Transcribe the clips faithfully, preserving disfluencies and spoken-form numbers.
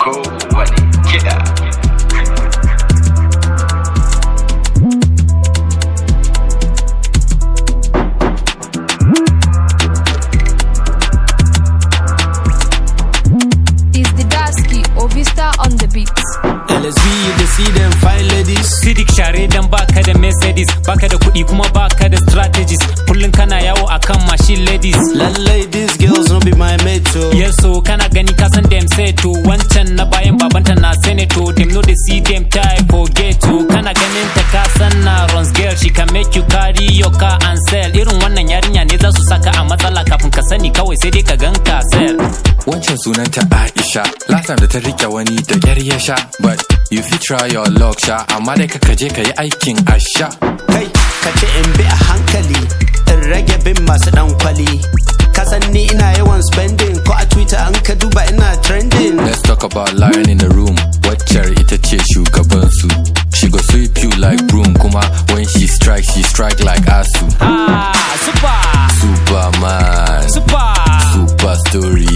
kowane kiɗa. On the beat. L S V, you can see them fine ladies. Sidik share dan baka da Mercedes, baka da kuɗi kuma baka da strategies. Kullun kana yawo akan machine ladies. Lallai these girls no be my mate so. Yes so kana gani ka san them say to wancan na bayan babanta na senator. Them no they see them type forget to. Kana ganin ta ka san na runs girl, she can make you carry your car and sell. Irin wannan yarinya ne za su saka a matsala kafin ka sani kawai sai dai ka ganka sell. Wancan sunanta Aisha, last time da ta rike wani da yar ya sha, but you fit try your luck sha, amma dai ka je ka yi aikin asha. Kai, ka ce in bi a hankali, in rage bin masu dan kwali. Ka san ni ina yawan spending, ko a Twitter an ka duba ina trending. Let's talk about lion in the room, wacce ita ce shugaban su. She go sweep you like broom, kuma when she strike, she strike like asu. Ah, super! Superman. Super! Super story.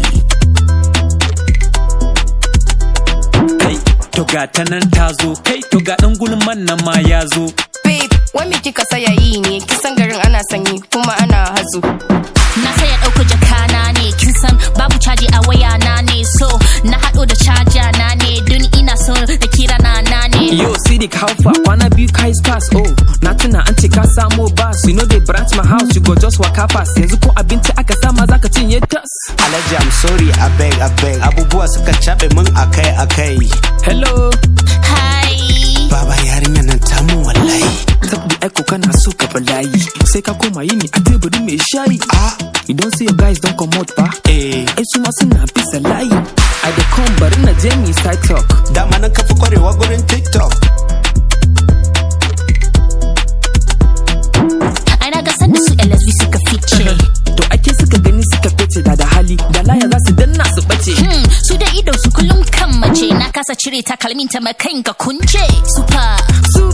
To ga ta nan ta zo, kai to ga ɗan gulman nan ma ya zo. Babe, wai me kika saya yi ne? Kisan garin ana sanyi kuma ana hazo. Na saya ɗauko jakana ne, kin san babu caji a waya na ne, so na haɗo da caja na ne, dun ina so da kira na na ne. Yo, Sidik Haufa, kwana biyu kai pass, oh, na tuna an ce ka samo bus, you know they branch my house, you go just waka pass, yanzu ko abinci aka sama zaka cinye tas. Alhaji, I'm sorry, I beg, I beg, abubuwa suka caɓe min akai akai. Hello. Hi. Baba yarinya nan ta mun wallahi. Sabbi aiko kana so ka balayi, sai ka koma yini a teburi mai shayi. Ah, you don't see your guys don't come out ba? eh. Ai su ma suna bisa layi. I dey come bari na je mi side talk. Dama nan ka fi kwarewa gurin TikTok. Ai na ga sanda su L S V suka fice. To ake suka gani suka fice da da hali, da laya za su danna su bace. Hmm, su da ido su kullum kan mace, na kasa cire takalmin ta makan ga kunce. Super. Super.